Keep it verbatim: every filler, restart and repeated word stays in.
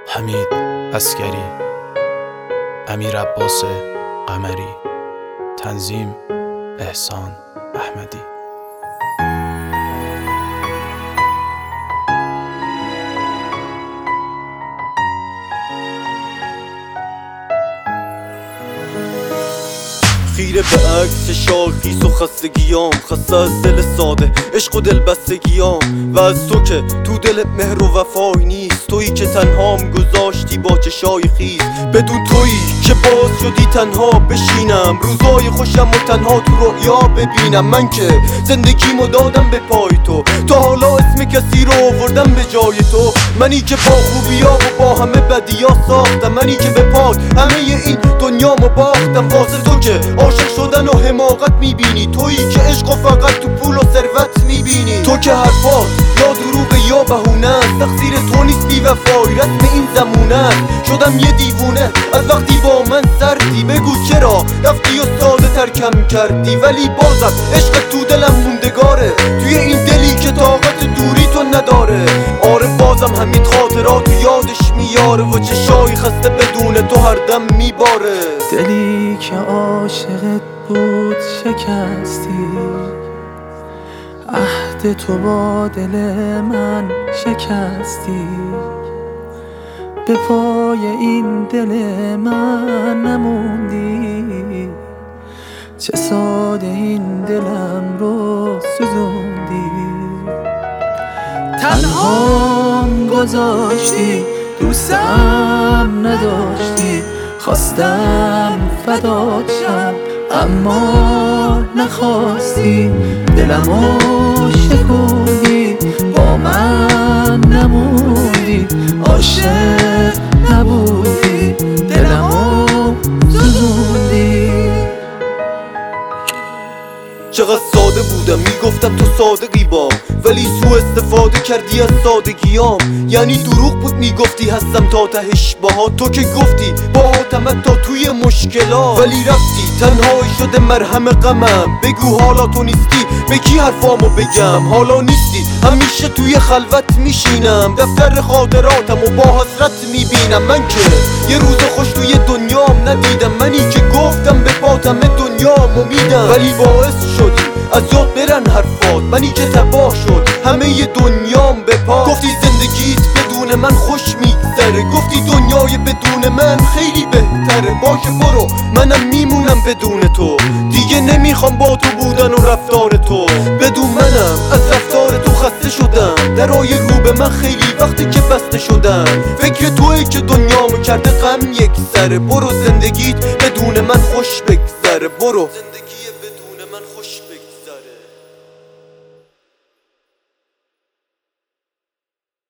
حمید عسکری، امیر عباس قمری، تنظیم احسان احمدی. خیره به عکس شاخیس و خستگیام، خسته از دل ساده عشق و دل بستگیام، و از تو که تو دلت مهر و وفای نیست، تویی که تنهام گذاشتی با چشای خیز، بدون تویی که باز شدی تنها بشینم، روزای خوشم و تنها تو رؤیا ببینم. من که زندگیمو دادم به پای تو، تا حالا اسم کسی رو آوردم به جای تو. منی که با خوبیا و با همه بدیا ساختم، منی که به پات همه این دنیامو باختم. واسه تو که عاشق شدن و حماقت میبینی، تویی که عشق و فقط تو پول و ثروت میبینی. تو که حرفات یا دروغ یا بهونه است، تقصیر تو نیست بی وفایی، رسم این زمونه. شدم یه دیوونه از وقتی با من سردی، بگو چرا رفتی و ساده ترکم کردی، ولی بازم عشق تو دلم موندگاره، توی این دلی که طاقت دوری تو نداره. آره بازم همین خاطرات تو یادش میاره، و چشای خسته بدون تو هر دم میباره. دلی که عاشقت بود شکستی، عهد تو با دل من شکستی، به پای این دل من نموندی، چه ساده این دلم رو سوزوندی. تنهام گذاشتی، دوستم نداشتی، خواستم فدات شم اما نخواستی، دلمو شکوندی، با من نموندی، عاشق نبودی، دلمو سوزوندی. چقدر ساده بودم میگفتم تو صادقی بام، ولی سو استفاده کردی از سادگیام. یعنی دروغ بود میگفتی هستم تا تهش باها، تو که گفتی با حاتمت تا توی مشکلات، ولی رفتی تنهایی شده مرهم غمم. بگو حالا تو نیستی به کی حرفامو بگم، حالا نیستی همیشه توی خلوت میشینم، دفتر خاطراتم و با حسرت میبینم. من که یه روز خوش توی دنیام ندیدم، منی که گفتم به پاتم دنیامو میدم، ولی باعث شدی از یاد برن حرفات، منی که تباه شد همه ی دنیام به پا. گفتی زندگیت بدون من خوش میگذره، گفتی دنیای بدون من خیلی بهتره. باشه برو منم میمونم بدون تو، دیگه نمیخوام با تو بودن و رفتار تو. بدون منم از رفتار تو خسته شدم، درای رو به من خیلی وقتی که بسته شدن. فکر تویی که دنیامو کرده غم یک سره، برو زندگیت بدون من خوش بگذره. برو